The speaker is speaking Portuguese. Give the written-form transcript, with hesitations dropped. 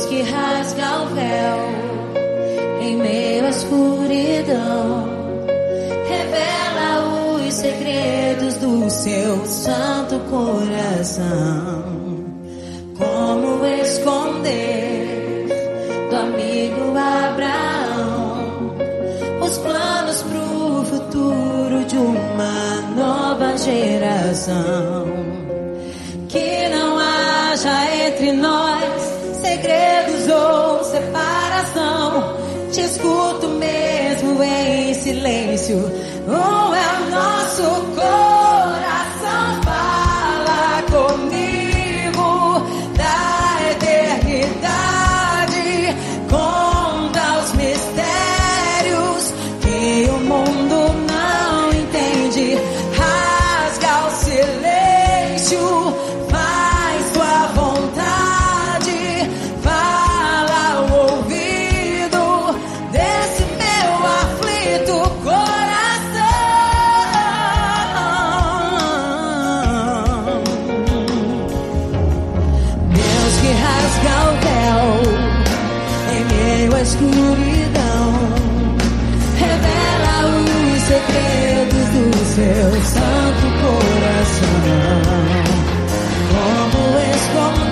que rasga o véu em meio à escuridão, revela os segredos do seu santo coração. Como esconder do amigo Abraão os planos pro futuro de uma nova geração? Que não haja entre nós segredos ou separação. Te escuto mesmo em silêncio, ou é o nosso coração? Fala comigo da eternidade, conta os mistérios que o mundo não entende. Rasga o silêncio, faz tua vontade, fala ao ouvido desse meu aflito coração. Deus que rasga o véu em meio à escuridão, revela os segredos do seu santo coração. Como esconder